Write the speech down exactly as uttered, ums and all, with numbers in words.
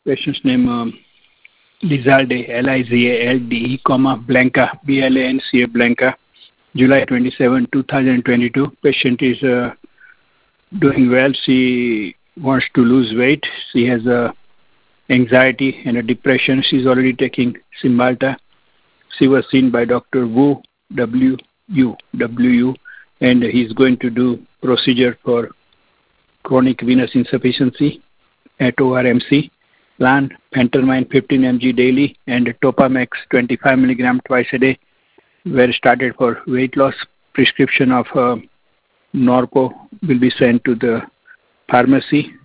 Patient's name um, Lizalde, L I Z A L D E, comma, Blanca, B L A N C A, Blanca, July twenty-seventh, two thousand twenty-two. Patient is uh, doing well. She wants to lose weight. She has uh, anxiety and a depression. She's already taking Cymbalta. She was seen by Doctor Wu, W U, W U, and he's going to do procedure for chronic venous insufficiency at O R M C. Plan Phentermine fifteen milligrams daily and Topamax twenty-five milligrams twice a day were started for weight loss. Prescription of uh, Norco will be sent to the pharmacy